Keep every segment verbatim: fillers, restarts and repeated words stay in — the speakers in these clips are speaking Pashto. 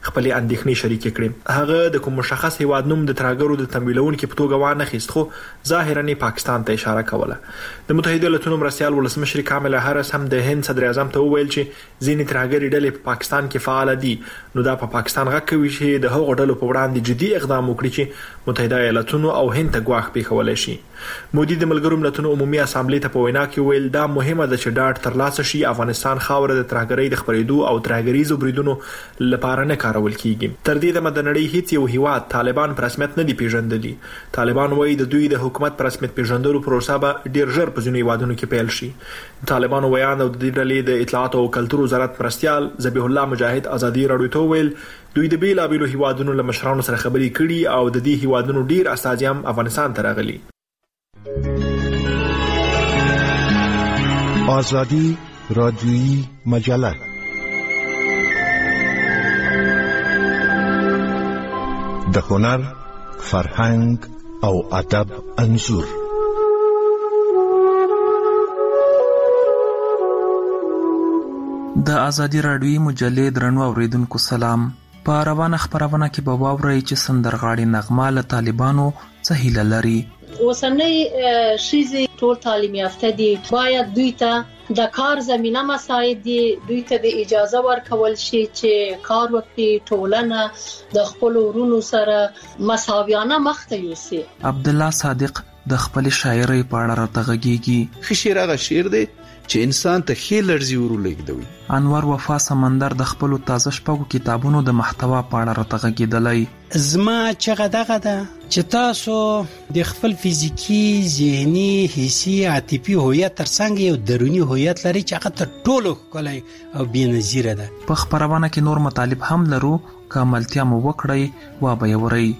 خپل اندېښنې شریکې کړې. هغه د کوم مشخص هیواد نوم د ترهګرو د تمویلونکو په توګه وانه خیست، خو ظاهرا پاکستان ته اشاره کوله. د متحده ایالاتونو مرستیال ولسمشر کاملا هریس هم د هند صدر اعظم ته وویل چې ځینې ترهګري ډلې په پاکستان کې فعال دي، نو دا په پاکستان غږ کوي چې د هغو ډلو په وړاندې جدي اقدام وکړي چې متحده ایالاتونو او هند ته ګواښ پیښولی شي. مودي د ملګرو ملتونو عمومي اسامبلې ته په وینا کې ویل دا مهمه ده چې ډاډ ترلاسه شي افغانستان خاوره د ترهګرۍ د خپرېدو او ترهګریزو بریدونو لپاره نه کارول کیږي. تر دې دمه د نړۍ هیڅ یو هیواد طالبان په رسمیت نه دی پیژندلي. طالبان وایي د دوی د حکومت په رسمیت پیژندلو پروسه به ډیر ژر په ځینو هیوادونو کې پیل شي. طالبانو ویان او د دې ډلې د اطلاعات او کلتور وزارت مرستیال ذبیح الله مجاهد ازادي راډیو ته ویل دوی د بیلابیلو هیوادونو له مشرانو سره خبرې کړي او د دې هیوادونو ډیر استازي هم افغانستان ته راغلي. آزادی رادیویی مجله د هنر، فرهنګ او ادب انځور. د آزادی رادیویی مجلې درنو اوریدونکو سلام. په روانه خبرونه کې به واورئ چې سندرغاړي نغمه له طالبانو څه هیله لري. اوسنۍ ښځې ټول تعلیم یافته دي، باید دوی ته د کار زمینه مساعد دي، دوی ته د اجازه ورکول شي چې کار وکړي، ټولنه د خپل ورونو سره مساویانه مخ ته یوسي. عبدالله صادق د خپل شاعرۍ په اړه راته غږیږي. ښه شعر هغه شعر دی چې انسان ته ښې لړزې ورولېږدوي. انور وفا سمندر د خپلو تازه شپږو کتابونو د محتوا په اړه راته غږېدلی. زما چغه دغه ده چې تاسو د خپل فزیکی، ذهني، حسي، عاطفي هویت ترڅنګ یو دروني هویت لري چې هغه تر ټولو ښکلی او بېنظیره ده. په خپرونه کې نور مطالب هم لرو، که عملتیا مو وکړئ وا به یې ورئ.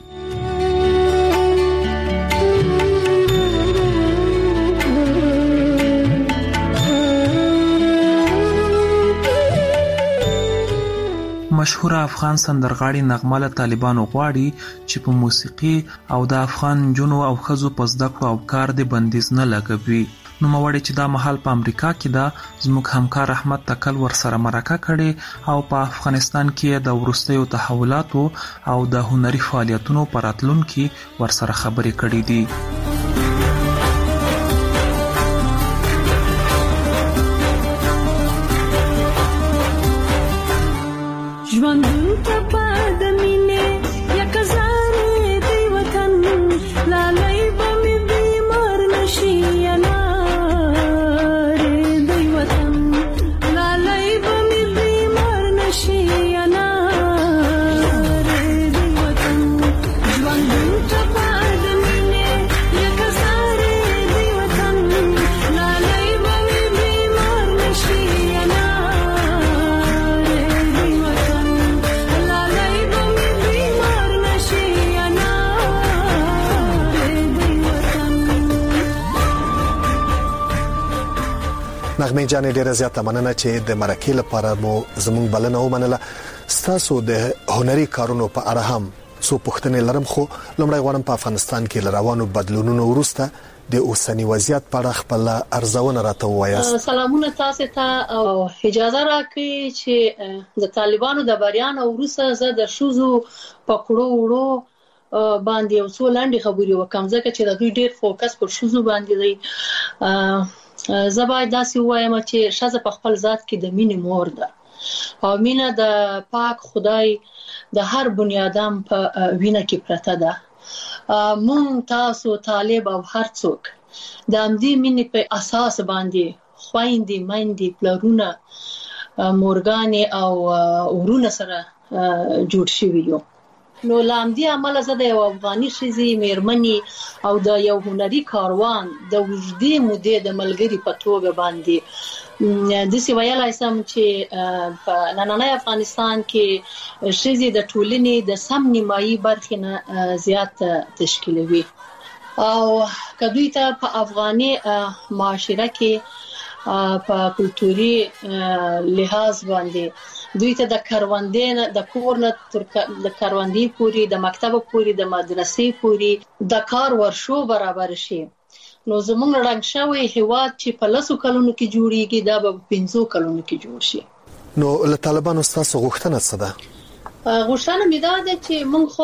مشهور افغان سندرغاړي نغمه له طالبانو غواړي چې په موسیقي او د افغان نجونو او ښځو په زده کړو او کار د بندیز نه لګوي. نوموړی چې دا مهال په امریکا کې ده، زموږ همکار احمد تکل ورسره مرکه کړې او په افغانستان کې د وروستیو تحولاتو او د هنري فعالیتونو په راتلونکي ورسره خبرې کړې دي. ژوندون ته پاد مینې یک زارې دی وطن، لالی به مې بیمار نشي انارې دی وطن، لالی به مې بیمار نشي انارې دی وطن. ژوندون ته پاد مینې یک زارې دی وطن، لالی به مې بیمار نشي نغمه جانې ډیره زیاته مننه چې د مرکې لپاره مو زموږ بلنه ومنله. ستاسو د هنري کارونو په اړه هم څو پوښتنې لرم، خو لومړی غواړم په افغانستان کې له روانو بدلونونو وروسته د اوسنی وضعیت په اړه خپل ارزونه راته ووایاست. سلامونه تاسو ته او اجازه راکړئ چې د طالبانو د بریان وروسته زه د شوزو پکړو وړو باندې یو څو لاندې خبرې وکم، ځکه چې د دوی ډېر فوکس پر شوزو باندې دی. زه باید داسې ووایم چې ښځه په خپل ذات کې د مینې مور ده او مینه د پاک خدای د هر بنیادم په وینه کې پرته ده. مونږ تاسو طالب او هر څوک د همدې مینې په اساس باندې خویندې، میندې، پلرونه، مورګانې او ورونه سره جوړ شوي یو. نو لامدی عمل زه د یو افغاني ښځې میرمنې او د یو هنري کاروان د وجدي مودې د ملګری په توګه باندې داسې ویلای شم چې په نننی افغانستان کې ښځې د ټولنې د سم نیمایي برخې نه زیات تشکیلوي او که دوی ته په افغاني معاشره کې په کلتوري لحاظ باندې دوی ته د کاروندې د کور نه تر د کاروندې پورې، د مکتب پورې، د مدرسې پورې د کار ورشو برابر شي، نو زموږ رنګ شوی هیواد چې په لسو کلونو کې جوړیږي دا به په پنځو کلونو کې جوړ شي. نو له طالبانو ستاسو غوښتنه څه ده؟ غوښتنه مې دا ده چې موږ خو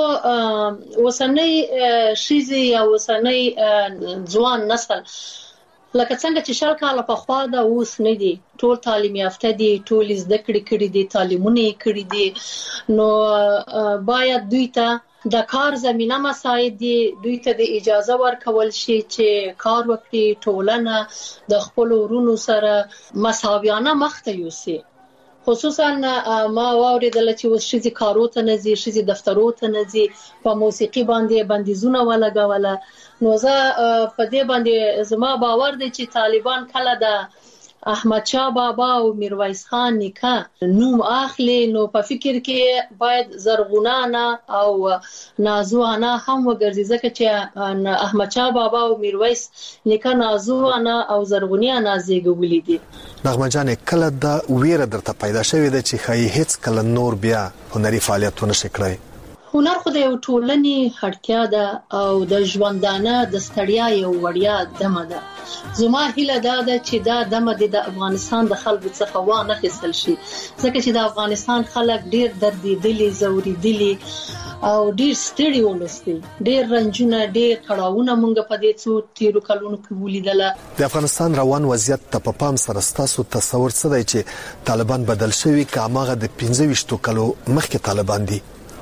اوسنۍ ښځې یا اوسنۍ ځوان نسل لکه څنګه چې شل کاله پخوا دا اوس نه دي، ټول تعلیم یافته دي، ټول زده کړې کړي دي، تعلیمونه یې کړي دي، نو باید دوی ته د کار زمینه مساعد دي، دوی ته د اجازه ورکول شي چې کار وکړي، ټولنه د خپل ورونو سره مساویانه مخ ته یوسي. خصوصا ما واوریدل چې اوس ښځې کارو ته نه ځي، ښځې دفترو ته نه ځي، په موسیقي باندې بندیزونه ولګوله. نو زه په دې باندې زما باور دی چې طالبان کله د احمد شاه بابا او میرویس خان نیکه نوم اخلي، نو په فکر کې باید زرغونانه او نازوانه هم وګرځي، ځکه چې احمد شاه بابا او میرویس نیکه نازوانه او زرغونیانه زیږولي دي. نغمه جان، کله دا ویره درته پیدا شوې ده چې خای هیڅ کله نور بیا هنري فعالیتونه شکړای؟ هنر خو د یو ټولنې اړتیا ده او د ژوندانه د ستړیا یو وړیا دمه ده. زما هیله دا ده چې دا دمه د افغانستان د خلکو څخه وانه خیستل شي، ځکه چې د افغانستان خلک ډیر دردیدلي، زوریدلي او ډیر ستړي ولستي، ډیر رنجونه، ډیر کړهونه مونږ په دې څو تیرو کلونو کې ولیدله. د افغانستان روان وضعیت ته په پام سره ستاسو تصور څه دی چې طالبان بدل شوي که هماغه د پنځه ویشتو کلو مخکې طالبان دي؟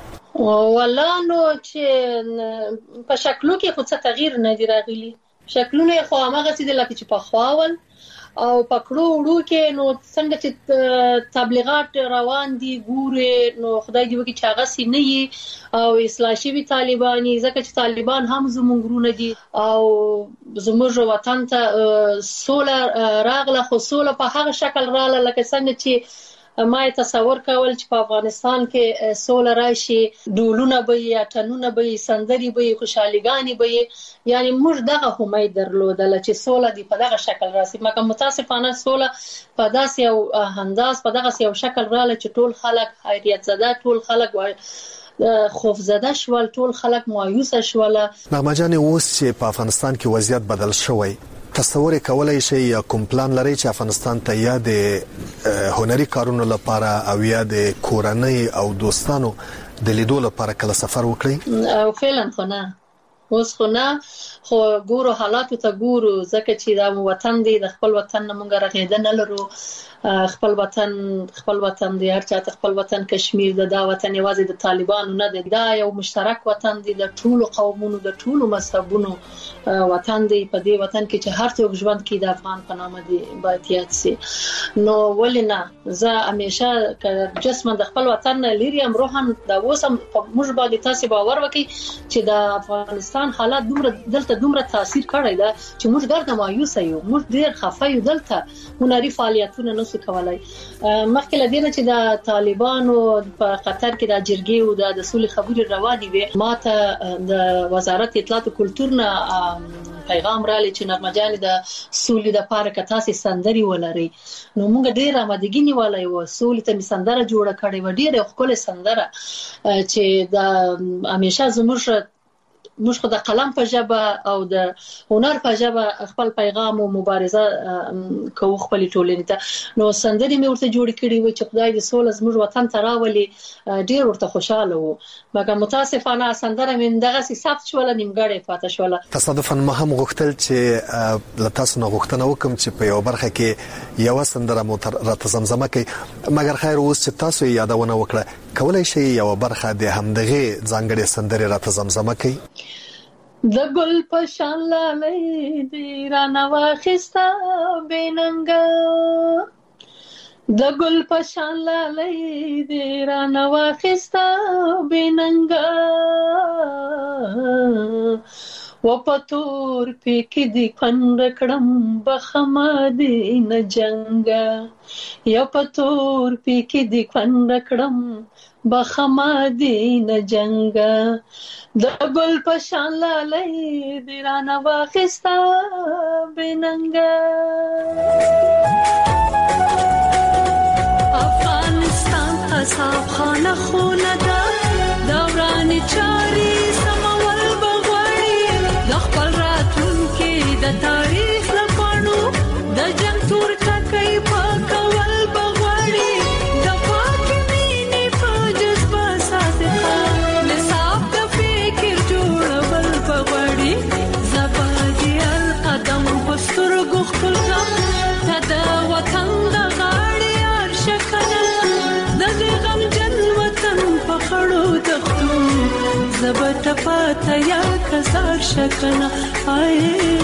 والله نو چې په شکلو کې خو څه تغییر نه دی راغلی، شکلونه خو هماغه څه دي لکه چې پخوا ول، او پکړو وړو کې نو څنګه چې تبلیغات روان دي ګوره، نو خدای دې وکړي چې هغه سي نه وي او اصلاح شوي طالبان، ځکه چې طالبان هم زموږ ورونه دي او زموږ وطن ته سوله راغله، خو سوله په هغه شکل راغله لکه څنګه چې ما تصور کول چې په افغانستان کې سوله راشي، ډولونه به یا ټنونه به سندري به خوشاليګانی به، یعنی موږ دغه امید درلودل چې سوله دی په دغه شکل راشي، مګر متاسفانه سوله په داسې یو انداز په دغه یو شکل رااله چې ټول خلک حیرت زده، ټول خلک خوف زده شول، ټول خلک مایوس شول. نغمه جان، اوس چې په افغانستان کې وضعیت بدل شوی، تصور کولای شي یا کوم پلان لري چې افغانستان ته یا د هنري کارونو لپاره او یا د کورنۍ او دوستانو د لیدو لپاره کله سفر وکړي؟ او فعلا خو نه، اوس خو نه، خو ګورو حالاتو ته ګورو، ځکه چې دا وطن دی، د خپل وطن نه مونږ راغېده نه لرو، خپل وطن خپل وطن دی، هر چاته خپل وطن کشمیر د دا وطن یوازې د طالبانو نه دی، دا یو مشترک وطن دی، د ټولو قومونو د ټولو مذهبونو وطن دی. په دې وطن کې چې هر څوک ژوند کوي د افغان په نامه دی باید یاد سي. نو ولې نه، زه همیشه جسمه د خپل وطن نه لري ام روحاً دا اوسم موږ باندې تاسو باور وکړي چې د افغانستان حالات دومره دلته دومره تاثیر کړی دا چې موږ ګرد مایوس یو، موږ ډیر خفه یو، دلته هنري فعالیتونه نه څه کولای. مخکې له دې نه چې د طالبانو په قطر کې د جرګې او د سولې خبرې روانې وي، ماته د وزارت اطلاعات او کلتور نه پیغام رالی چې نغمه جان د سولې د پاره که تاسو سندري ولري، نو موږ ډیر آمادګي نیولای و، سولې ته سندره جوړه کړې و، ډیره ښکلې سندره چې د همیشه زموږ موږ خو د قلم په ژبه او د هنر په ژبه خپل پیغام او مبارزه کوو خپل ټولنې ته. نو سندري مې ورته جوړ کړې و چې خدای دې سوله زموږ وطن ته راولي، ډیر ورته خوشاله وو، مګر متاسفانه سندره مې دغه سي ثبت شول، نیمګړې پاتې شول. تصادفاً ما هم غوښتل چې لتاسو نه غوښتنه وکم چې په یو برخه کې یو سندره مو راته زمزمه کوي، مګر خیر اوس چې تاسو یادونه وکړه، کولای شي یو برخه د همدغه ځانګړې سندرې راته زمزمه کوي؟ د ګل په شان لالې دې رانه واخسته بېننګه، د ګل په شان لالې دې رانه واخسته بېننګه، و پتور پکې دې کند کړم بخما دې نه جنګه، یا پتور پکې دې کند کړم بخما دې نه جنګه، د ګل په شان لالې دې رانه واخسته بېننګه. افغانستان اصحاب خانه خونه ده، د ورانې چارې سمول بغواړي، د خپل راتلونکي د تاریخ له پاڼو د جنګ تور ټکی پاکول بغواړي، د پاکې مینې په جذبه زبټپاته یا کزار شکنه آی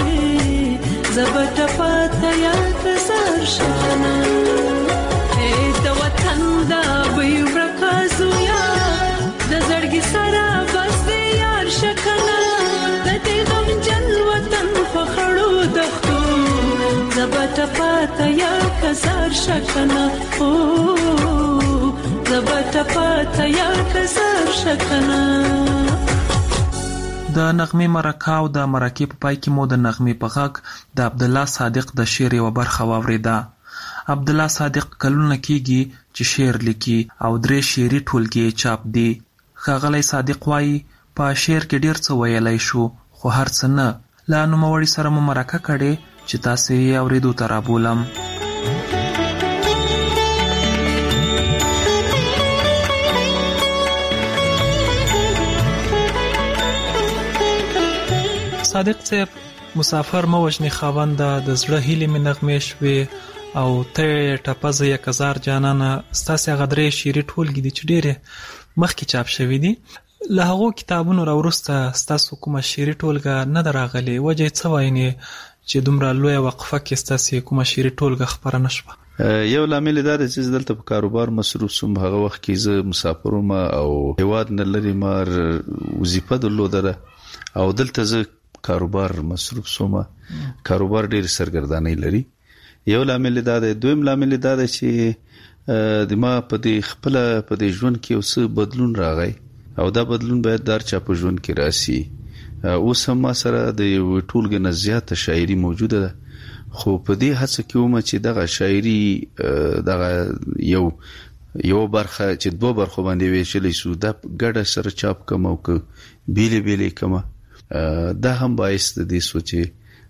زبټپاته یا کزار شکنه د وطن دا وی ورکازو یا د زړګي سره بس دی یار شکنه د دې غم جن وطن په خړو دښتو زبټپاته یا کزار شکنه او زبټپاته یا کزار شکنه. د نغمې مرکه او د مرکې په پای کې مو د نغمې په غږ د عبدالله صادق د شعر یوه برخه واورېده. عبدالله صادق کلونه کېږي چې شعر لیکي او درې شعري ټولګې یې چاپ دي. ښاغلی صادق وایي په شعر کې ډېر څه ویلی شو خو هر څه نه. له نوموړي سره مو مرکه کړې چې تاسې یې اورېدو ته رابولم. صادق صاحب مسافر مو وجنې خاونده د زړه هیلې مې نغمې شوې او ته ټپزه یک هزار جانانه ستاسې هغه درې شعري ټولګې دي چې ډېرې مخکې چاپ شوي دي. له هغو کتابونو راوروسته ستاسو کومه شعري ټولګه نه ده راغلې؟ وجه یې څه وایي چې دومره لویه وقفه کې ستاسې کومه شعري ټولګه خپره نه شوه؟ یو لامل دا دی چې دلته په کاروبار مصروف سوم. هغه وخت کې زه مسافر وم او هېواد نه لرې ما وظیفه درلوده او دلته زه کاروبار مصروف سوم. کاروبار ډېر سرګردانۍ لري. یو لامل دا دی. دویم لامل دا دی چې د ما په دې خپل په دې ژوند کې یو څه بدلون راغی او دا بدلون باید دار چا په ژوند کې راسي. اوس هم ما سره د یو ټولګې نه زیاته شاعري موجوده ده خو په دې هڅه کې وم چې دغه شاعري دغه یو یو برخه چې دوه برخو باندې ویشلی سو دا ګډه سره چاپ کوم او که بیلې بیلې کوم دا هم باعث د دې سوچې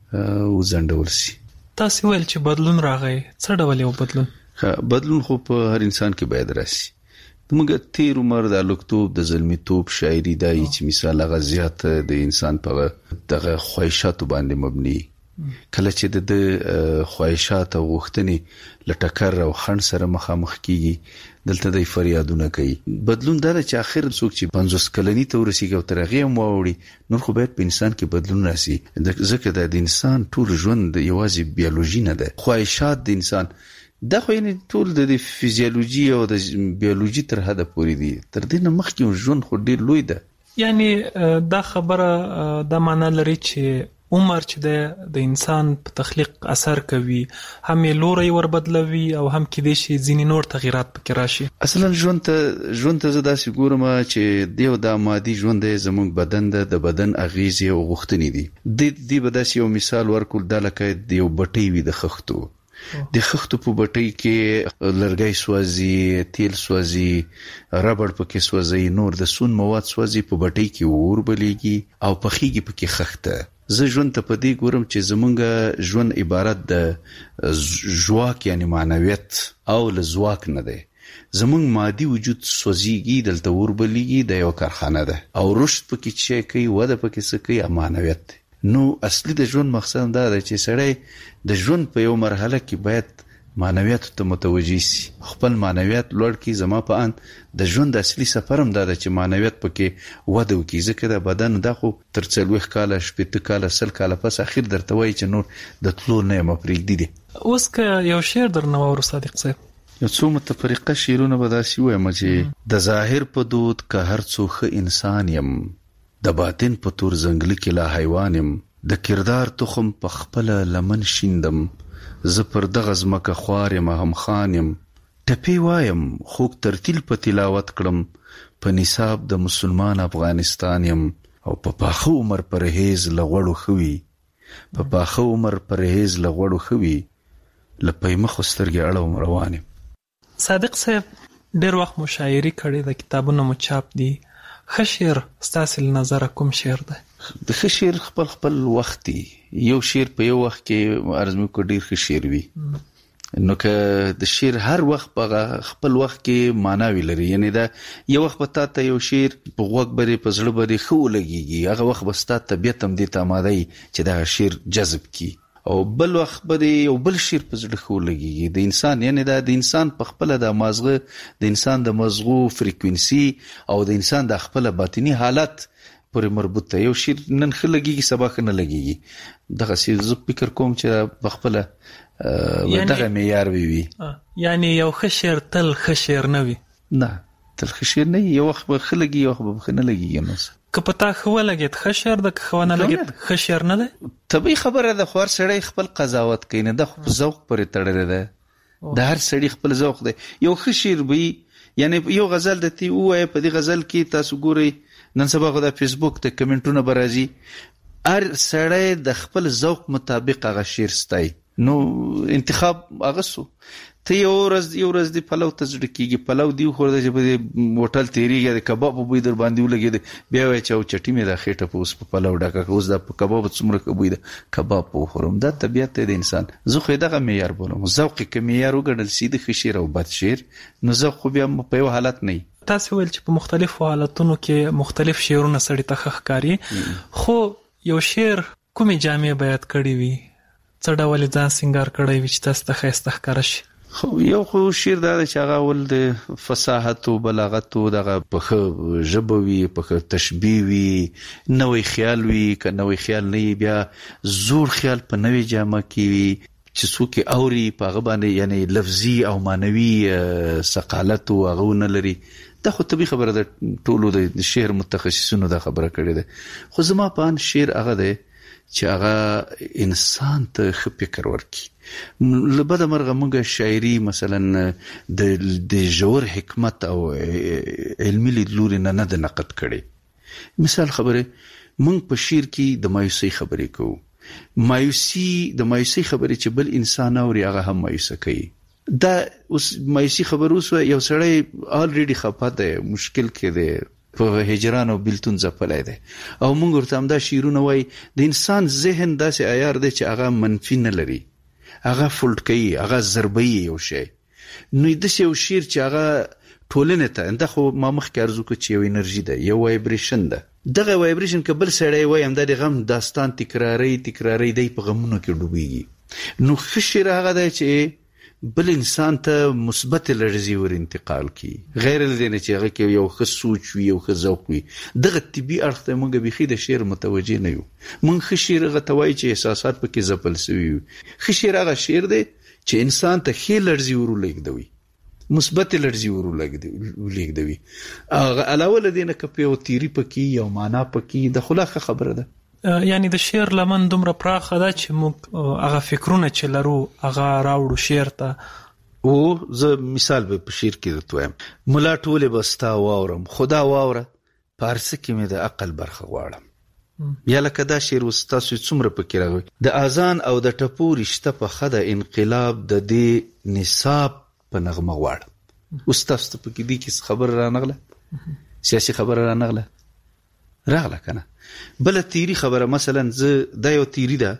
وزندول سي. تاسو ویل چې بدلون راغی. څه ډول یو بدلون؟ بدلون خو په هر انسان کې باید راسي. موږ تیر عمر د لوکتوب د زلمیتوب شاعري دا چې مثال هغه زیات د انسان په دغه خواهشاتو باندې مبني. کله چې د خواهشات او غوښتنې لټکر او خنډ سره مخامخ کیږي دلته د فریادونه کوي. بدلون دا چې اخر څوک چې پنځوس کلنی ته ورسیږي او تر هغه هم واوړي نور خو باید په انسان کې بدلون راسي. ځکه د انسان ټول ژوند یوازې بیولوژي نه ده. خواهشات د انسان دا خو یعنی ټول د فزیولوژي او د بیولوژي تر حده پورې دي. تر دې نه مخکې ژوند خو ډیر لوی ده. یعنی دا خبره دا معنی لري چې عمر چې د انسان په تخلیق اثر کوي هم یې لوری ور بدلوي او هم کېدای شي ځینې نور تغیرات پکې راشي. اصلا ژوند ته ژوند ته زه داسې ګورم چې دیو دا مادي ژوند دی زموږ بدن ده د بدن اغیزې او غوښتنې دي. د دې به داسې یو مثال ورکول دا لکه د یو بټۍ وي د خښتو. د خښتو په بټۍ کې لرګی سوځي، تیل سوځي، ربړ پکې سوځي، نور د سون مواد سوځي، په بټۍ کې اور بلیږي او پخېږي پکې خښته. زه ژوند ته په دې ګورم چې زمونږ ژوند عبارت د ژواک یعنی معنویت او له ځواک نه دی. زمونږ مادي وجود سوځيږي دلته اور بلیږي د یو کارخانه ده او رشد پکې چې کوي وده پکې څه کوي معنویت. نو اصلي د ژوند مقصد دا دی چې سړی د ژوند په یو مرحله کې باید معنویت ته متوجي سي، خپل معنویت لوړ کړي. زما په ان د ژوند اصلي سفر هم دا دی چې معنویت پکې وده وکړي. ځکه د بدن دا خو تر څلوېښت کاله شپېته کاله سل کاله پس اخر درته وایي چې نور د تلو نه یم پرېږدي دي. اوس که یو شعر درنه واورو صادق صاحب، یو څو متفرقه شعرونه به داسې ووایم چې د ظاهر په دود که هر څو ښه انسان یم، د باطن په تور ځنګله کې لا حیوان یم، د کردار تخم په خپله لمن شیندم، زه پر دغه ځمکه خوار یم هم خان یم، ټپې وایم خوږ ترتیل په تلاوت کړم، په نصاب د مسلمان افغانستان یم، او په پاخه عمر پرهیز له غوړو ښه وي، په پاخه عمر پرهیز له غوړو ښه وي، له پیمخو سترګې اړوم روان یم. صادق صاحب ډېر وخت مو شاعري کړې ده، کتابونه مو چاپ دي. ښه شعر ستاسې له نظره کوم شعر ده؟ د ښه شعر خپل خپل وخت دی. یو شعر په یو وخت کې عرض مې وکړ ډېر ښه شعر وي، نو که د شعر هر وخت په خپل وخت کې معناوي لري. یعنی دا یو وخت به تا ته یو شعر په غوږ باندې په زړه باندې ښه ولګېږي، هغه وخت به ستا طبیعت هم دې ته آماده وي چې دغه شعر جذب کړي، او بل وخت به یو بل شعر په زړه ښه ولګېږي. د انسان یعنی دا د انسان په خپله د مازغه د انسان د مزغو فریکوینسي او د انسان د خپله باطني حالت پورې مربوط دی. یو شعر نن ښه لګیږي سبا ښه نه لګیږي. دغه څه زه فکر کوم چې بخپله دغه معیار وي وي یعنی یو ښه شعر تل ښه شعر نه وي. نه تل ښه شعر نه، یو وخت به ښه لګي یو وخت به ښه نه لګیږي. نو که په تا ښه ولګېد ښه شعر ده، که ښه ونه لګېد ښه شعر نه دی. طبیعي خبره ده، خو هر سړی خپل قضاوت کوي، نه ده خو په ذوق پورې تړلې ده. د هر سړي خپل ذوق دی. یو ښه شعر به وي، یعنی یو غزل د تی ووایه، په دې غزل کې تاسو ګورئ نن سبا خو د فیسبوک د کمنټونه به راځي، هر سړی د خپل ذوق مطابق هغه شعر ستایي. نو انتخاب هغه سو ته یو ورځ یو ورځ دی پلو ته زړه کېږي، پلو دی وخوړه چې په دې هوټل تېرېږي، د کباب په بوی در باندې ولګېد، بیا وایي چې او چټي مې دا خېټه په اوس په پلو ډکه کړه، اوس دا په کباب څومره ښه بوی ده، کباب په وخورم. دا طبیعت دی د انسان. زه خو یې دغه معیار بولم. ذوق یې که معیار وګڼل سي د ښه شعر او بد شعر، نو ذوق خو بیا په یو حالت نه وي. تاسو ویل چې په مختلفو حالتونو کې مختلف شعرونه سړي ته ښه ښکاري، خو یو شعر کومې جامې بیان کړي وي، څه ډول ځان سینګار کړی وي چې تاسو ته ښایسته ښکاره شي؟ خو یو خو شعر دا دی چې هغه اول د فصاحت او بلاغت او دغه په ښه ژبه وي، په ښه تشبیه وي، نوی خیال وي. که نوی خیال نه وي بیا زوړ خیال په نوې جامه کې وي چې څوک یې اوري په هغه باندې یعنی لفظي او معنوي ثقالت او هغه ونه لري. دا خو طبیعي خبره ده، ټولو د شعر متخصصینو دا خبره کړې ده. خو زما په ان شعر هغه دی چې هغه انسان ته ښه فکر ورکړي. له بده مرغه موږ شاعري مثلا د د ژور حکمت او علمي لیدلوري نه نه د نقد کړي. مثال خبره موږ په شعر کې د مایوسۍ خبرې کوو، مایوسي د مایوسۍ خبرې چې بل انسان اوري هغه هم مایوسه کوي. دا اوس مایوسي خبر اوس یو سړی الریډي خپه دی، مشکل کې دی، په هجران او بیلتون ځپلی دی، او موږ ورته همدا شعرونه وایي. د انسان ذهن داسې عیار دی چې هغه منفي نه لري، هغه فولټ کوي، هغه ضربوي یو شی. نو داسې یو شعر چې هغه ټولنې ته، دا خو ما مخکې عرض وکړه چې یو انرژي ده، یو وایبریشن ده. دغه وایبریشن که بل سړی وایي همدا د غم داستان تکراري تکراري دی په غمونو کې ډوبېږي. نو ښه شعر هغه دی چې بل انسان ته مثبت لړزي ور انتقال کی، غیر له دې چې هغه کې یو ښه سوچ وي، یو ښه ذوق وي. دغه طبي اړخ ته موږ بيخي د شعر متوجه نه یو. موږ ښه شعر هغه ته وایي چې احساسات پکې ځپل سوي وي. ښه شعر هغه شعر دی چې انسان ته ښه لړزي ور ولګدوي، مثبت لړزي ور ولګدوي. هغه علاوه له دې نه که په یو تیری پکې یو معنا پکې د خلاصه خبره ده. یعنی د شعر لمن دومره پراخه ده چې موږ هغه فکرونه چې لرو هغه راوړو شعر ته. او زه مثال به په شعر کې درته وایم، ملا ټولې به ستا واورم، خدا واوره په هر څه کې مې د عقل برخه غواړم. یا لکه دا شعر اوس تاسو څومره پکې راغوي، د اذان او د ټپو رشته په ښه ده، انقلاب د دې نصاب په نغمه غواړم. اوس تاسو ته پکې دي کې خبره رانغله، سیاسي خبره رانغله راغله که نه. بله تیری خبره مثلا زه دا یو تیری ده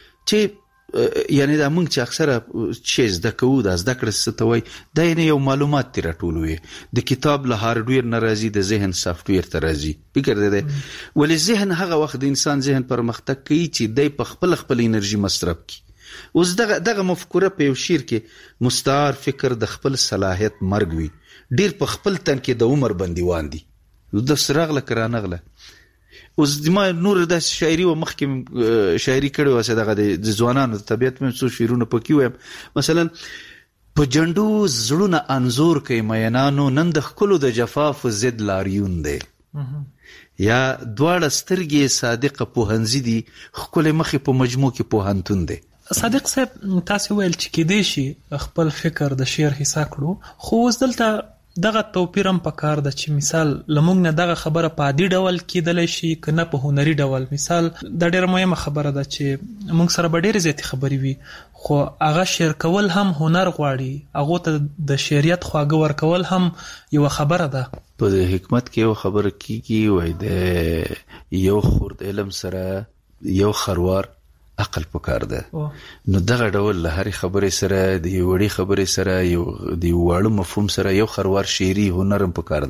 چې یعنی دا موږ چې اکثره چې زده کوو، دا زده کړه څه ته وایي، دا یعنی یو معلومات ترې راټولوي. د کتاب له هارډویر نه راځي، د ذهن سافټویر ته راځي. فکر دی دی ولې ذهن هغه وخت د انسان ذهن پرمختګ کوي چې دی په خپل خپل انرژي مصرف کړي. اوس دغه دغه مفکوره په یو شعر کې مستعار فکر د خپل صلاحیت مرګ وي، ډیر په خپل تن کې د عمر بندیوان دي. د سراغله کرانغله اوس ما نور د شاعري و مخکې شاعري کړې واسه دغه د ځوانانو د طبیعت مې څو شعرونه پکې وایم. مثلا په جنډو زړونه انزور کوي مینانو، نن د ښکلو د جفاف ضد لاریون دی. یا دواړه سترګې صادقه پوهنځي دي، ښکلې مخې په مجموع کې پوهنتون دی. صادق صاحب تاسو ویل چې کېدای شي خپل فکر د شعر حصہ کړو، خو اوس دلته دغه توپیر هم پکار ده چې مثال لمونږ نه دغه خبره په عادي ډول کېدلی شي که نه په هنري ډول. مثال دا ډېره مهمه خبره ده چې موږ سره به ډېرې زیاتې خبرې وي، خو هغه شعر کول هم هنر غواړي، هغو ته د شعریت خواږه ورکول هم یوه خبره ده. په حکمت کې یو خبره کېږي، وایي د یو خورد علم سره یو خروار عقل پکار ده. نو دغه ډول له هرې خبرې سره د یو وړې خبرې سره یو د یو واړه مفهوم سره یو خروار شعري هنر هم پکار ده.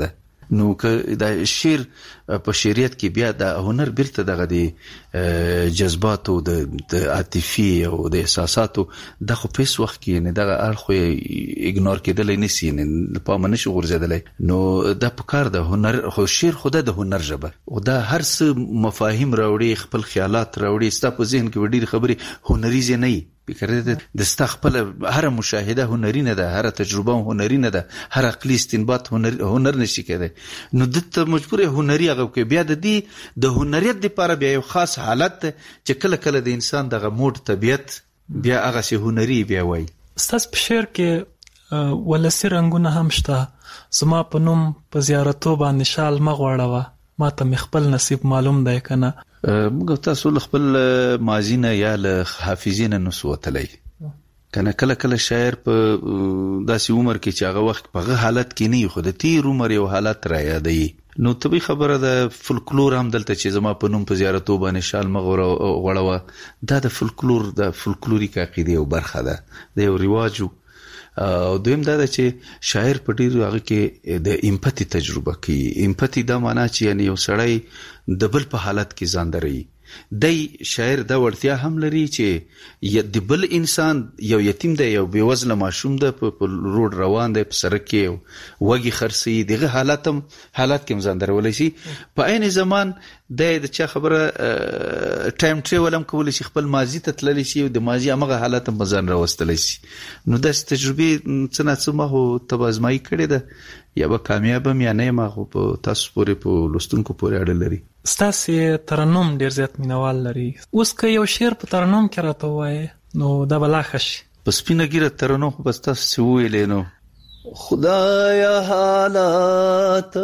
نو که د شعر په شعریت کې بیا د هنر بیرته دغه د جذباتو د عاطفي او د احساساتو د خو په وخت کې نه دغه اړخ ایګنور کېدلی نشي نه په منش غورځېدلی نو د پکار د هنر خو شعر خو د هنر ژبه او دا هر څه مفاهیم راوړي خپل خیالات راوړي ستا په ذهن کې ډېرې خبرې هنري نه بکره د ستا خپل هر مشاهده هنري نه ده هر تجربه هنري نه ده هر عقلي استنباط هنر هنر نشي کېدای نو دته مجبور هنري هغه کې بیا د دې د هنریت لپاره بیا یو خاص حالت چې کله کله د انسان دغه موډ طبيعت بیا هغه سي هنري بیا وای ستاسو په شعر کې ولسی رنگونه هم شته زما په نوم په زیارتو باندې شال مغواړه ما ته خپل نصیب معلوم دی کنه موږ تاسو خپل ماضی نه یا له حافظې نه نسوتلی کنه کله کله شاعر په داسې عمر کې چې هغه وخت په هغه حالت کې نه خو د تیر عمر یو حالت را یادوي نو طبي خبره د فولکلور هم دلته چې زما په نوم په زیارتو باندې شال مغوړه دا د فولکلور د فولکلوریک عقیده یو برخه ده د یو رواجو او دویم دا ده چې شاعر په ډیرو هغه کې د امپاتی تجربه کوي امپاتی دا معنی چې یعنی یو سړی د بل په حالت کې ځان دري دی شاعر دا ورتیا هم لري چې د بل انسان یو یتیم دی یو بیوزله ماشوم دی په روډ روان دی په سړک کې وږي خرسي دغه حالت هم حالت کې ځان درولای شي په عین زمان د چا خبره ټایم ټریول هم کولای شي خپل ماضي ته تللی شي او د ماضي هغه حالت هم ځان راوستلی شي نو داسې تجربې څه نه څه ما خو تبازمایي کړې ده یا به کامیاب هم یا نه ما خو په تاسو پورې په لوستونکو پورې اړه لري ستاسو ترنم ډیر زیات مینوال لري اوس که یو شعر په ترنم کې راته وایي نو دا به لا ښه شي په سپینه ګیره ترنم خو بس تاسو څه وویلې نو خدایا حالات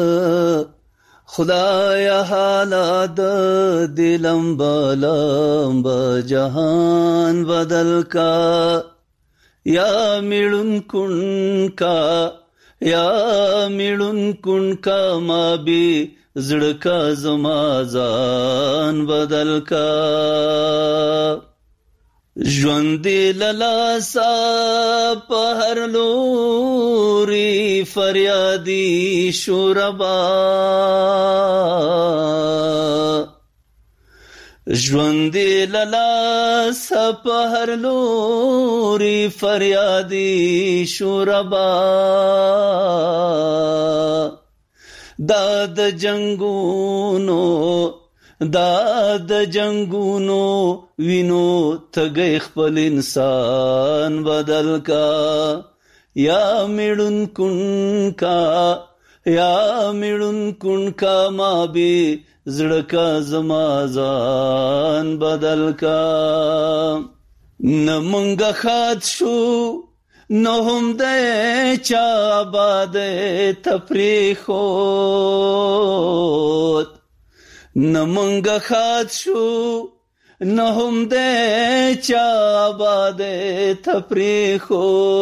خدایا حالات دلم بلم جهان بدل کا یا میړون کن کا یا میړون کن کا ما بی زړه کا زما ځان بدل کا ژوند للاسا په هر لوري فریادي شوربا ژوند للاسا په هر لوري فریادي شوربا دا د جنگونو دا د جنگونو وینو تګي خپل انسان بدل کا یا میړون کن کا یا میړون کن کا ما بي زړه کا زما ځان بدل کا نمنګ خات شو نو هم د چا باد تفریخوت نمنګ خات شو نو هم د چا باد تفریخوت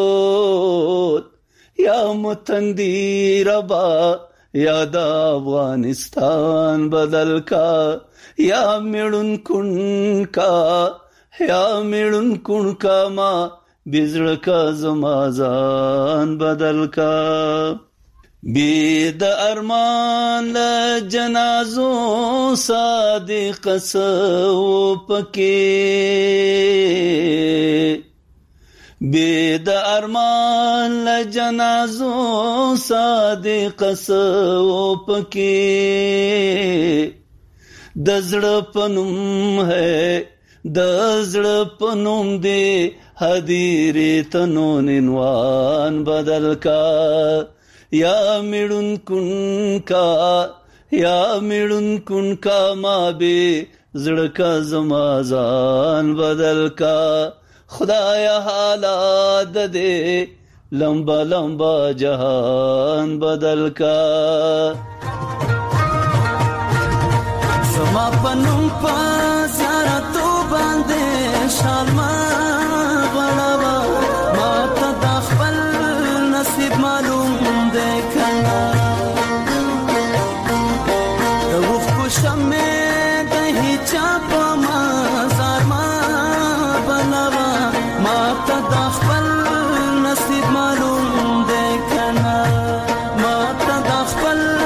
یا متندی ربا یا د افغانستان بدل کا یا میړون کن کا یا میړون کن کا ما بزړه کا زما ځان بدل کا بی د ارمان ل جنازو صادق سو پکې بی د ارمان ل جنازو صادق سو پکې د زړه پنوم ہے د زړه پنوم دی حدیری تنون انوان بدل کا یا میړون کن کا یا میړون کن کا ما بی زړه کا زما ځان بدل کا خدایا حالات دے لمبا لمبا جہان بدل کا زما پنوم پا زیارتو باندے شالما غړوا ما ته د خپل نصیب معلوم دی کنه د وخت شمه د هیچا په مزار ما بنوا ما ته د خپل نصیب معلوم دی کنه ما ته د خپل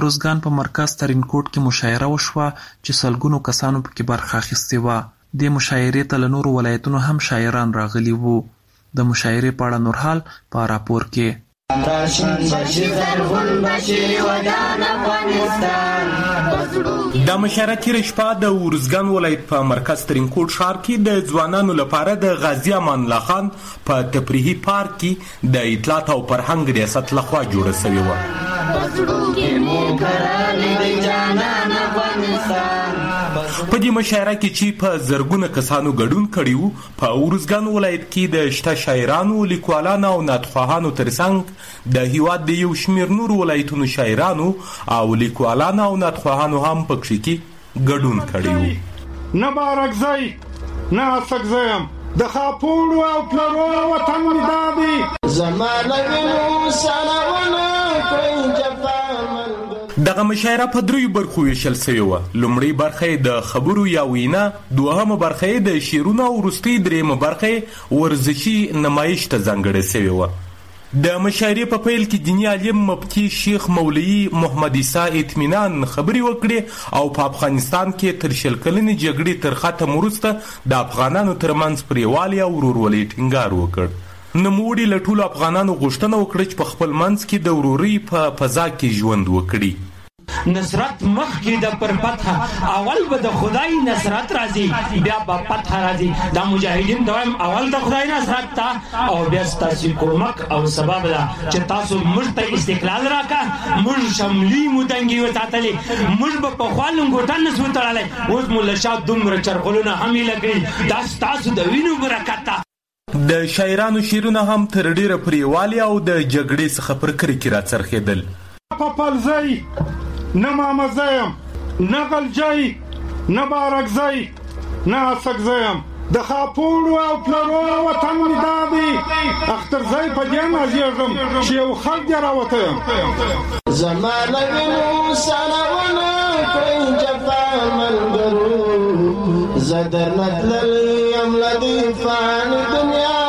اروزګان په مرکز ترینکوټ کې مشاعره وشوه چې سلګونو کسانو پکې برخه اخیستې وه. دې مشاعرې ته له نورو ولایتونو هم شاعران راغلي وو. د مشاعرې په اړه نور حال په راپور کې. د مشاعره تیره شپه د ارزګان ولایت په مرکز ترینکوټ ښار کې د ځوانانو لپاره د غازي امان الله خان په تفریحي پارک کې د اطلاعات او فرهنګ ریاست لخوا جوړه شوې وه. په دې مشاعره کې چې په زرګونه کسانو ګډون کړي وو، په ارزګان ولایت کې د شته شاعرانو، لیکوالانو او نعتخواهانو ترڅنګ د هیواد د یو شمېر نورو ولایتونو شاعرانو او لیکوالانو او نعتخواهانو هم په کښې کې ګډون کړي وو. نه بارکزی نه اسکزیم د خاپوړو او پلرو وطن مې دا دی زمانه وینو سلامونه کوي جفا. دغه مشاعره په دریو برخو ویشل شوې وه. لومړۍ برخه یې د خبرو یا وینا، دوهمه برخه یې د شعرونو او وروستۍ درېیمه برخه یې ورزشي نمایش ته ځانګړې شوې وه. د مشاعرې په پیل کې دیني عالم مفتي شیخ مولوي محمد عیسی اطمینان خبرې وکړې او په افغانستان کې تر شل کلنې جګړې تر ختم وروسته د افغانانو ترمنځ پرېوالي او ورورولۍ ټینګار وکړ. نوموړي له ټولو افغانانو غوښتنه وکړه چې په خپل منځ کې د ورورۍ په فضا کې ژوند وکړي. نصرت مخکې د پر فتح اول به د خدای نصرت راځي، بیا به فتح راځي. دا مجاهدین دوام اول د خدای نصرت ته او بیا ستاسو کومک او سبب ده چې تاسو موږ ته استقلال راکا. موږ شملي مدنګي وتاتلې، موږ به په خپل ګوتن نسو تړلې. اوس مولا شاه دومره چرغلونه هم لګي، دا تاسو د وینو برکت ده. د شاعرانو شعرونه هم تر ډیره پرېوالي او د جګړې څخه پر کرکې راڅرخېدل. په پلزی نه مامزیم نه غلجی نه بارکزی نه اسکزیم د خاپوړو او پلرو وطن مې دا دی اخترزی په دې نازېږم چې یو خلک دې راوتی یم. زمانه وینو سلامونه کوي جفا ملګرو، زه درنه تللی یم له دې فاني دنیا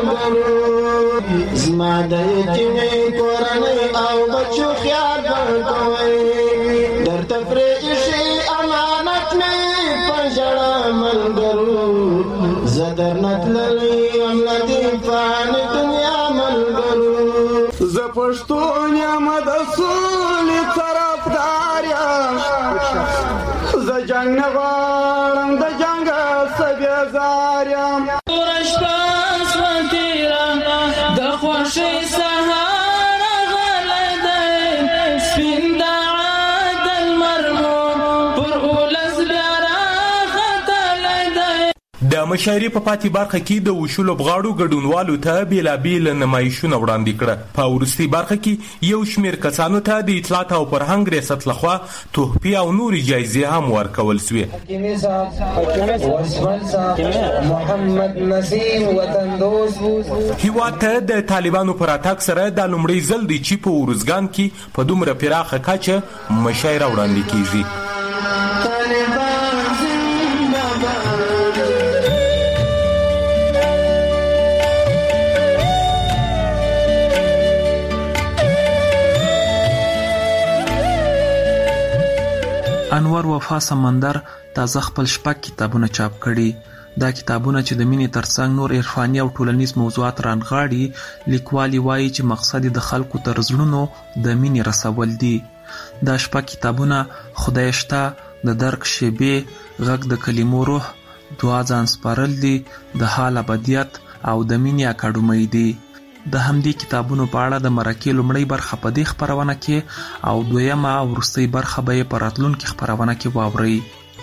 ملګرو. زما د یتیمې کورنۍ او بچو خیال به کوئ، درته پرېښي امانت مې په ژړه ملګرو. زه درنه تللی یم له دې فاني دنیا ملګرو. زه پښتون یم د سولې طرفدار یم، زه جنګ نه غواړم د جنګ څه بېزار یم. د مشاعرې په پاتې برخه کې د وشو لوبغاړو ګډونوالو ته بېلابېل نمایشونه وړاندې کړه. په وروستۍ برخه کې یو شمېر کسانو ته د اطلاعات او فرهنګ ریاست لخوا تحفې او نورې جایزې هم ورکول سوې. هېواد ته د طالبانو په راتګ سره دا لومړی ځل دی چې په ارزګان کې په دومره پراخه کچه مشاعره وړاندې کیږي. انور وفا سمندر تازه خپل شپږ کتابونه چاپ کړي. دا کتابونه چې د مینې ترڅنګ نور عرفاني او ټولنیز موضوعات رانغاړي. لیکوالي وایي چې مقصد د خلکو تر زړونو د مینې رسول دي. دا شپږ کتابونه خدای شته، د درک شیبې، غږ د کلمو روح، دعا ځان سپارل دي، د حال ابدیت او د مینې اکاډمۍ دي. د همدې کتابونو په اړه د مرکې لومړۍ برخه په دې خپرونه کې او دویمه او وروستۍ برخه به یې په راتلونکي خپرونه کې واورئ.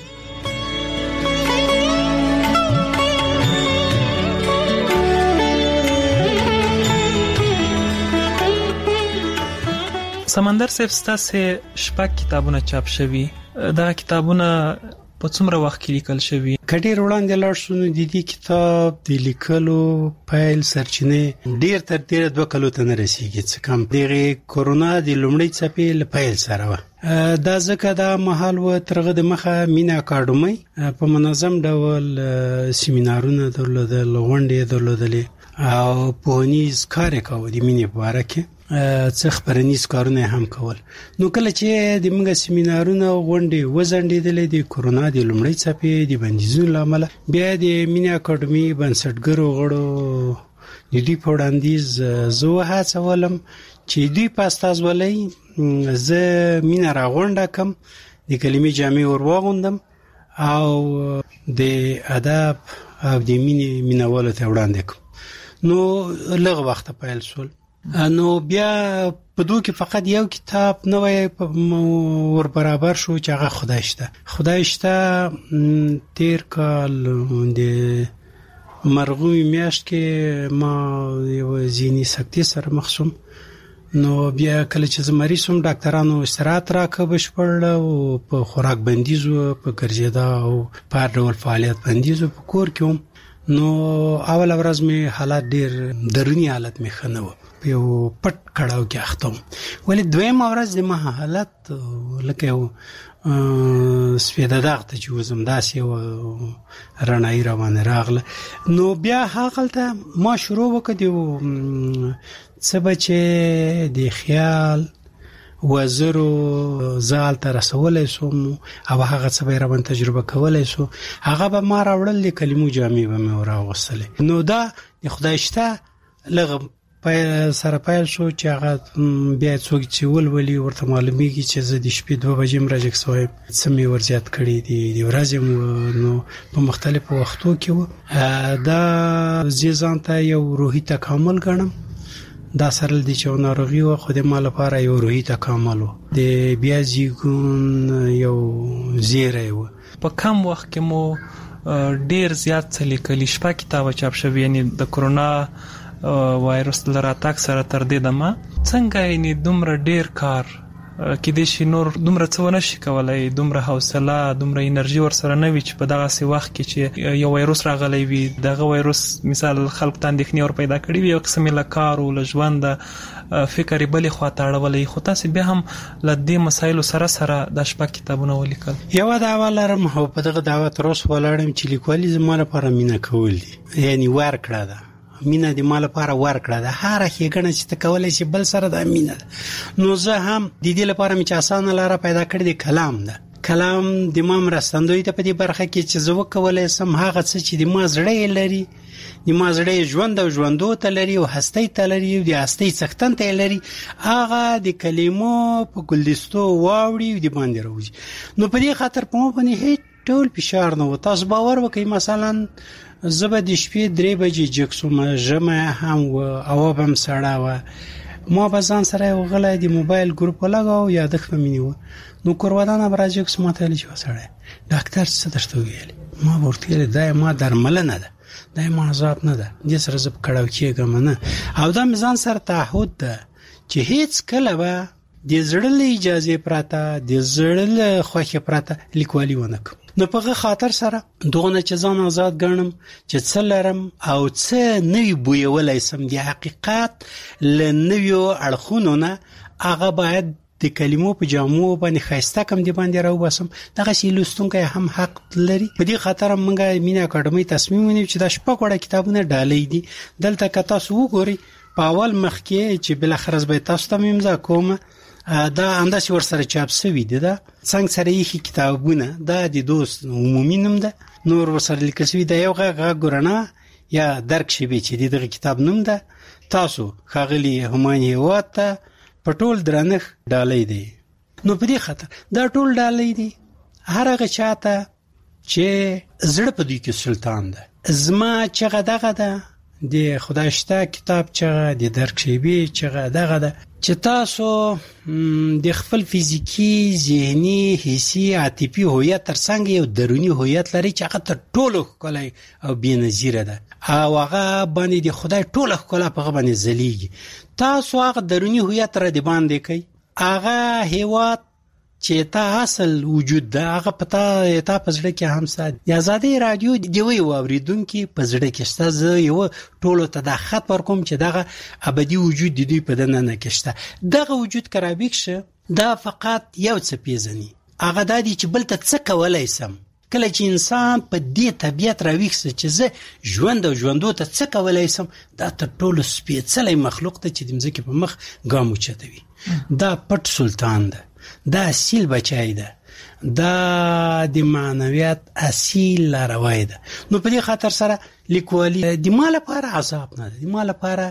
سمندر صاحب ستاسې شپږ کتابونه چاپ شوي، دا کتابونه په څومره وخت کې لیکل شوي؟ کډیر وړاندې لاړ شو نو د دې کتاب د لیکلو پیل سرچینې ډیر تر ډیره دوه کلو ته نه رسیږي، څه کم دغه کورونا د لومړۍ څپې له پیل سره و. دا ځکه دا مهال و ترغه د مخه مینا اکاډمۍ په منظم ډول سیمینارونه درلودل، غونډې درلودلې او پوهنیز کار یې کاوه د مینې په اړه کې. څه خبرنیز کارونه هم کول. نو کله چې د موږ سیمینارونه غونډې وزنډېدلې د کورونا د لومړۍ څپې د بندیزونو له امله، بیا د مینه اکاډمي بنسټګرو غړو د دوی په وړاندیز زه وهڅولم چې دوی په استازولۍ زه مینه راغونډه کړم، د کلمې جامې ور واغوندم او د ادب او د مینې مینوالو ته وړاندې کړم. نو لږ وخت پیل شول. نو بیا په دوی کې فقط یو کتاب نوې ور برابر شو چې هغه خدای شته. خدای شته تیر کال د مرغومي میاشت کې ما یو ځینی سکتی سره مخ شوم. نو بیا کله چې زمری سوم ډاکټرانو استراحت راکړ بشپړ او په خوراک بندیزو په ګرځیدا او په ډول فعالیت بندیزو په کور کې وم. نو اول ورځ می حالت ډیر درونی حالت می خنه و، په یو پټ کړهو کې اخته وم. ولې دویم ورځ د ما حالت لکه یو سپیده دغته چې وزم داسې و رڼایي روانه راغله. نو بیا هغلته ما شروع وکړ څه بچې د خیال وزرو زال ته رسولای سوم او هغه څه به روان تجربه کولای سو. هغه به ما راوړل د کلمو جامې به مې راوغوستلې. نو دا د خدای شته لږ سره پیل شو چې هغه بیا څوک چې ولولي ورته معلومیږي چې زه د شپې دوه بجې مراجع شوم، څه مې ورزیات کړي دي د ورځې. نو په مختلفو وختو کې و دا زه ځان ته یو روحي تکامل ګڼم. دا سره د چې ناروغي و خو د ما لپاره یو روحي تکامل و، د بیا زیږون یو زیری و. په کم وخت کې مو ډیر زیات څه لیکلي، شپږ کتابه چاپ شوي، یعنی د کورونا وایرس لراتاک سره تر دې دمه څنګه یعنی دومره ډیر کار کې د شي نور دومره څه ونه شي کولای، دومره حوصله دومره انرژي ورسره نه وي چې په دغه سي وخت کې چې یو وایروس راغلی وي، دغه وایروس مثال خلک ته اندېښنې ور پیدا کړي وي، یو قسم له کار او له ژوند فکر بلې خواته اړولې. خو تاسو بیا هم له دې مسایلو سره سره د شپږ کتابونه ولیکل. یو دا ولرم هو په دغه دعوت روس ولاړم چې لیکوالي زما لپاره مینه کول دي، یعنی ورکړه ده مینه د مال لپاره ورکړه ده. هر ښېګڼه چې ته کولای شي بل سره د مینه ده. نو زه هم د دې لپاره مې چې اسانه لاره پیدا کړې د کلام ده. کلام د ما مرستندوی ته په دې برخه کې چې زه وکولای سم هغه څه چې د ما زړه لري، د ما زړه ژوند او ژوندو ته لري او هستۍ ته لري او د هستۍ څښتن ته لري، هغه د کلمو په ګلدستو واوړي او د باندې راوځي. نو په دې خاطر په ما باندې هیڅ ټول فشار نه و. تاسو باور وکړئ مثلا زه به د شپې درې بجې جګ شوم، ژمی هم و، هوا به هم سړه وه، ما به ځان سره یو غلی د موبایل ګروپ ولګاو، یادښت به مې نیوه. نو کورودانه به راجګ شو، ما ته ویلې چې سړی ډاکټر څه درته وویل؟ ما به ورته ویلې دا ما درملنه ده، دا ما عذاب نه ده، دې سره زه په کړاو کېږم نه. او دا مې ځان سره تعهد ده چې هیڅ کله به د زړه له اجازې پرته، د زړه له خوښې پرته لیکوالي ونه کړم. نو په خاطر سره دغه چې ځان آزاد ګڼم چې څه لرم او څه نوی بویولای سم د حقیقت ل نویو اړخونو نه، هغه باید د کلمو په جامو باندې خاصه کم دی باندې راو بسم. دغه شی لوستونکي هم حق لري. په دې خاطر موږ مینه اکاډمي تصمیم ونیو چې د شپږ وړه کتابونه ډالې دي. دلته کتا سو وګوري په اول مخ کې چې بل خرز به تاسو ته امضا کوم، دا انداز ورسره چاپ شوی دی. دا څنګه سره یې کتابونه دا د دوست عمومي نوم ده، نور ورسره لیکل شوی دی. یو غا ګورنا یا درک شي به چې دغه کتاب نوم ده. تاسو خاغلی همانی واته پټول درنخ ډالې دی. نو په دې خاطر دا ټول ډالې دي هر هغه چاته چې زړه په دې کې سلطان ده. زما چې غدغه ده د خدای شته کتاب چې د درک شي به چې غدغه ده چې تاسو د خپل فزیکی، ذهني، حسي، عاطفي هویت ترڅنګ یو درونی هویت لري چې هغه تر ټولو ښکلی او بېنظیره ده او هغه باندې د خدای ټوله ښکلا په هغه باندې ځلیږي. تاسو هغه درونی هویت را د باندې کوي، هغه هیواد چې تا اصل وجود ده هغه پتا تا پزړه کې هم سات د آزادۍ رادیو دی وی اوریدونکو پزړه کې شته. زه یو ټولو ته د خط پر کوم چې دغه ابدي وجود دی دوی په دنه نه کېشته. دغه وجود کرابیک شه دا فقط یو څه پیژني، هغه د دې چې بل ته څه کولای سم کله چې انسان په دې طبیعت راویښ شي چې زه ژوند او ژوندو ته څه کولی شم، دا تر ټولو سپېڅلی مخلوق ته چې د مځکې په مخ ګام اوچتوي. دا پټ سلطان ده، دا اصیل بچی ده، دا د معنویت اصیل لاروی ده. نو په دې خاطر سره لیکوالي د ما لپاره عذاب نه ده، د ما لپاره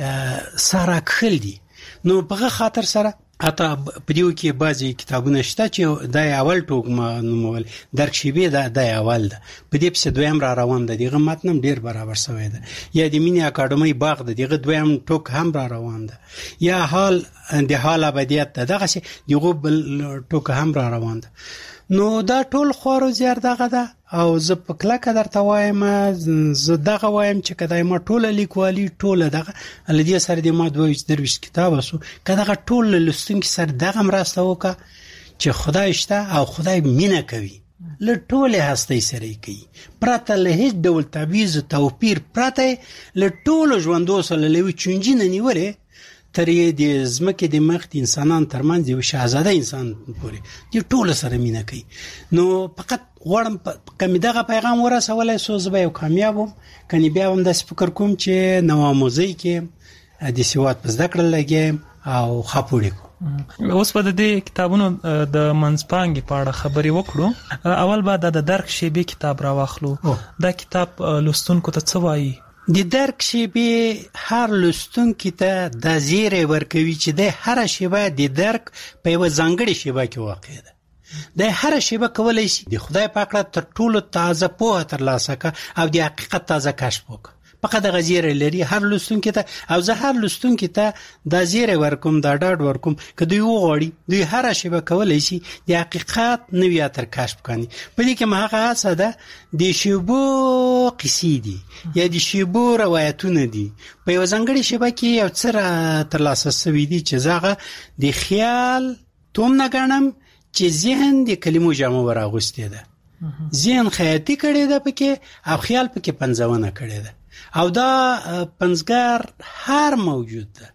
سارا کښل دي. نو په خاطر سره حتی په دیو کې بعضی کتابونه شته چې دا اول ټوک ما نومول درک شیبې دا د اول ده، په دې پسې دویم را روان ده، دغه متن ډیر برابر شوی ده. یا د مینې اکاډمي باغ ده، دغه دویم ټوک هم را روان ده. یا حال د حال ابدیت ده، دغه شی دغه بل ټوک هم را روان ده. نو دا ټول خورو زیار دغه ده. او زه په کلکه درته وایم، زه دغه وایم چې کدای ما ټوله لیکوالي ټوله دغه لدې سره د ما دوه درویشت کتاب سو کداغه ټول لستونکي سره دغه مرسته وکړه چې خدای شته او خدای مینه کوي، له ټوله هستۍ سره کوي، پرته له هیڅ ډول تبعیض او توپیر، پرته له ټولو ژوندو سره له چونجي نه نیولې تر یې د ځمکې د مخ د انسانان ترمنځ یو شهزاده انسان پورې د ټولو سره مینه کوي. نو فقط غواړم کمی دغه پیغام ورسولی سو، زه به یو کامیاب وم. کنې بیا هم داسې فکر کوم چې نوآموزۍ کې د سواد په زده کړه لګیم او ښه پوهې کوم. اوس به د دې کتابونو د منځپانګې په اړه خبرې وکړو. اول به د درک شیبې کتاب راواخلو. دا کتاب لوستونکو ته څه وایي؟ د درک شیبې هر لوستونکي ته دا زیری ورکوي چې د هر شیبه د درک په یوه ځانګړې شیبه کې واقع ده. د هر شیبه کولی شي د خدای پاک را تر ټولو تازه پوهه ترلاسه کړه او د حقیقت تازه کشف وکړه. فقط دغه زیری لري هر لوستونکي ته. او زه هر لوستونکي ته دا زیری ورکوم، دا ډاډ ورکوم که دوی وغواړي دوی هر شیبه کولی شي د حقیقت نوی اتر کشف کړي. په دې کې هغه هڅه ده د شیبو قصې دي یا د شیبو روایتونه دي، په یوه ځانګړې شیبه کې یو څه را ترلاسه شوي دي چې زه هغه د خیال توم نه ګڼم چې ذهن د کلمو جامه ور اغوستې ده. ذهن خیاطي کړی ده پکې او خیال پکې پنځونه کړی ده. او دا پنځګر هر موجود ده،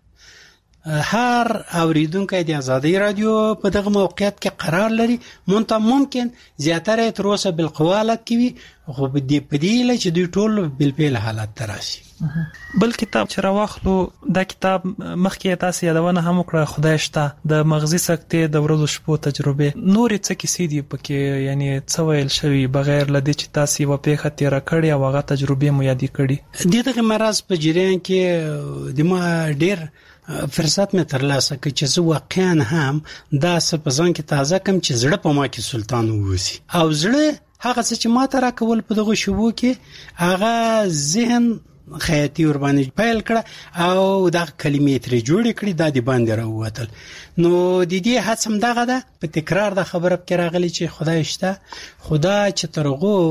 هر اوریدونکی د آزادۍ رادیو په دغه موقعیت کې قرار لري. مونته ممکن زیاتره تر اوسه بالقوا حالت کې وي، خو په دې په دې لای چې دوی ټول بالفعل حالت ته راشي. بل کتاب چې راواخلو، دا کتاب مخکې تاسو یادونه هم وکړه، خدای شته، د مغزي سکتې د ورځو شپو تجربه. نورې څه کیسې دي پکې، یعنی څه ویل شوي بغیر له دې چې تاسو یوه پیښه تېره کړې او هغه تجربې مو یادې کړي؟ د دغه مرض په جریان کې د ما ډېر فرصت مې ترلاسه کړ چې زه واقعا هم دا څه په ځان کې تازه کړم چې زړه په ما کې سلطان ووسي. او زړه هغه څه چې ما ته راکول په دغه شبو کې هغه ذهن خیاطي ور باندې پیل کړه او دا کلمې ترې جوړې کړې، دا د باندې راووتل. نو د دې هڅم دغه ده، په تکرار د خبره پکې راغلی چې خدای شته، خدا چې تر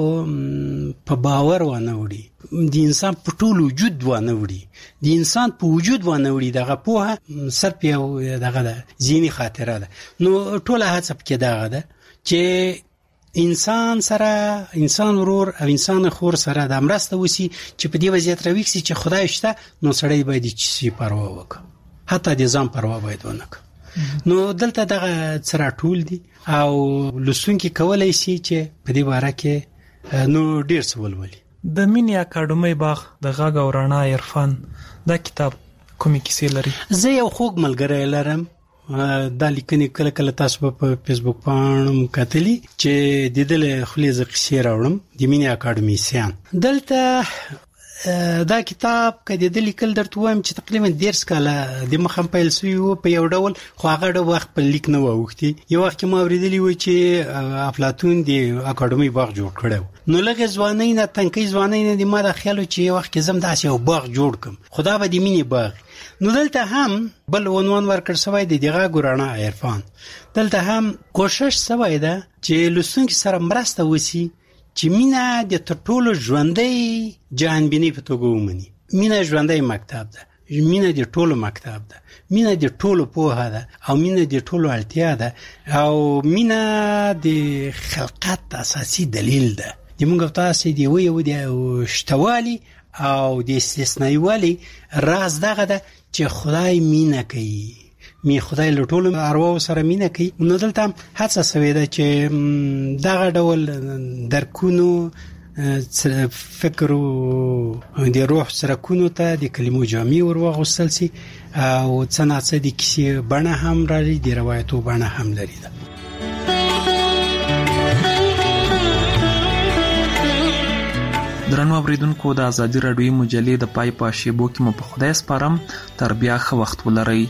هغو په باور ونه وړي، د انسان په ټول وجود ونه وړي، د انسان په وجود ونه وړي، دغه پوهه صرف یو دغه ده، ذهني خاطره ده. نو ټوله هڅه پکې دغه ده چې انسان سره، انسان ورور او انسان خور سره د مرسته وسی چې په دې وضعیت راویښ شي چې خدای شته، نو سړی باید چې پروا وکړي، حتی د ځان پروا باید ونه کړي. نو دلته دغه څه راټول دي او لوستونکي کولی شي چې په دې باره کې نو ډېر څه ولولي. د مینې اکاډمۍ باغ د غږ او رڼا عرفان، دا کتاب کومې کیسې لري؟ زه یو خوږ ملګری لرم، دا لیکنې کله کله تاسو په فیسبوک باندې کتلی چې د دې خولې ز قصې راوړم، د مینې اکاډمیسیان. دلته دا کتاب کدی د لیکل درته وایم چې تقریبا ډیر کاله د مخم پیل سوی و په یو ډول، خو هغه د وخت په لیک نه ووختي. یو وخت ما اوریدلی و چې افلاطون د اکاډمي باغ جوړ کړو. نو لږه ځواني نه تنکي ځواني نه د ما د خیال چې یو وخت زم داسې یو باغ جوړ کم، خدا به د مینې باغ. نو دلته هم بل عنوان ورکړ شوی دی دغه ګورانه عرفان. دلته هم کوشش شوی ده چې لوستونکي سره مرسته وسی چې مینه د ټولو ژوندۍ جهانبیني په توګه ومني. مینه ژوندۍ مکتب ده، مینه د ټولو مکتب ده، مینه د ټولو پوهه ده او مینه د ټولو اړتیا ده او مینه د خلقت اساسي دلیل ده. د موږ تاسو دی وی و د شتوالي او د استثنایی والی راز دغه ده چې خدای مینه کوي. می خدای له ټولو ارواو سره مینه کوي. نو دلته هڅه شوې ده چې دغه ډول درکونو فکر او د روح سرکونو ته د کلمو جامع ورغوستل سي او څنګه د کیسې بڼه هم لري، د روایتو بڼه هم لري. درنو اوریدونکو، د ازادي راډیو مجلې د پای په شیبو کې مو په خدای سپارم. تر بیا ښه وخت ولرئ.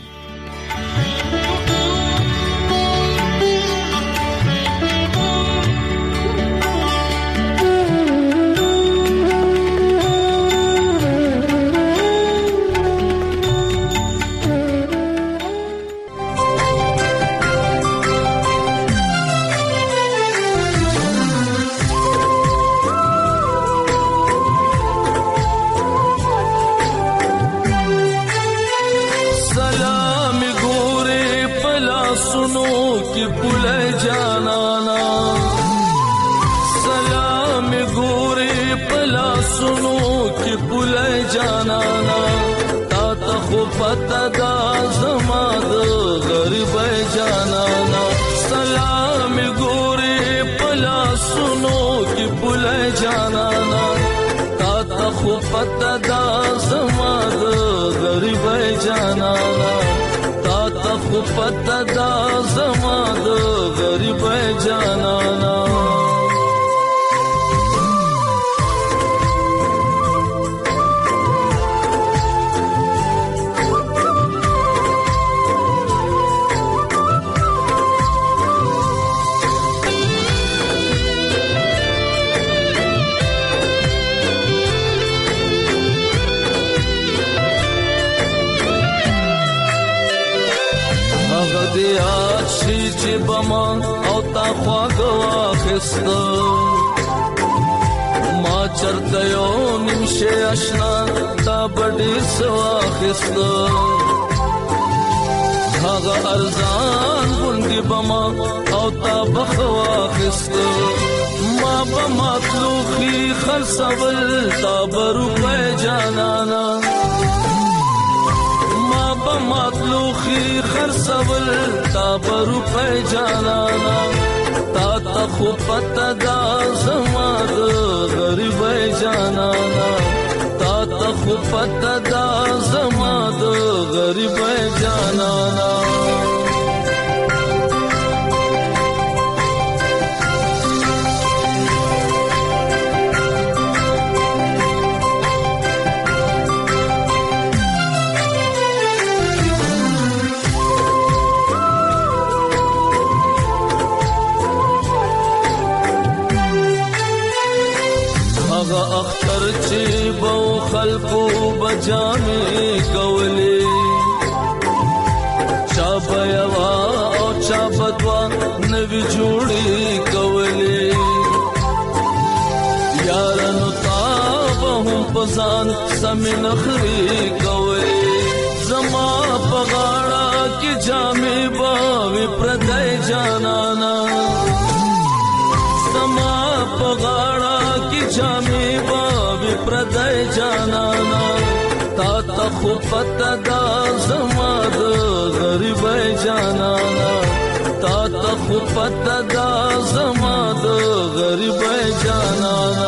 ما چرته یو نیمشه اشنا تا بډیر سوا خست هغه ارزان غوندي بما او تا بخوا خست ما په مطلوخي خرڅول تا برو په جانانا ما په مطلوخي خرڅول تا برو په جانانا تا تا خو پتا دا زما د غریب جانانا تا تا خو پتا دا زما د غریب جانانا اختر چې بو خلقو بجامې کولې چا بیا او چا بدوا نوی جوړې کولې یارانو تا به هم پسان سم نخري کولې زما په غاړه کې جامې باوي پردای جانانا زما په غاړه کې جامې پردای جانانا تا تا خو پتا دا زما د غریب جانانا تا تا خو پتا دا زما د غریب جانانا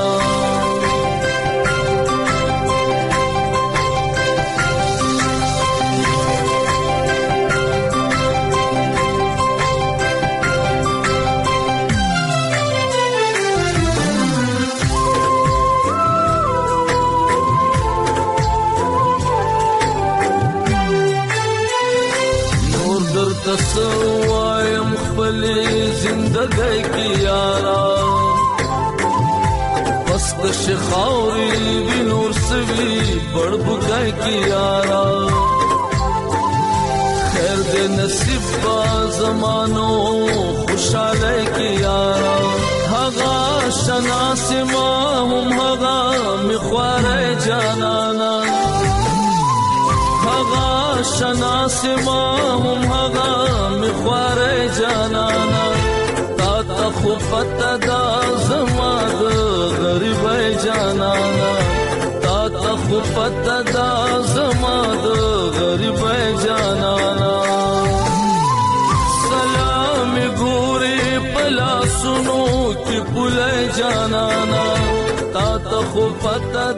تسوایم خپل زندګۍ کې یارا بس د شخاوري وی نور سوي بڑ بګای کې یارا خیر دې نصیب با زمانو خوشاله کې یارا هغه شناس ما هم هغه مخواره جانانا هغه شناس ما هم هغه مخواره جانانا تا تا خو پتا دا زما د غریب جانانا تا تا خو پتا دا زما د غریب جانانا پته